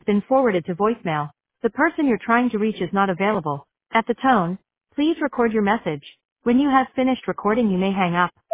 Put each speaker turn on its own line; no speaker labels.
been forwarded to voicemail. The person you're trying to reach is not available. At the tone, please record your message. When you have finished recording, you may hang up.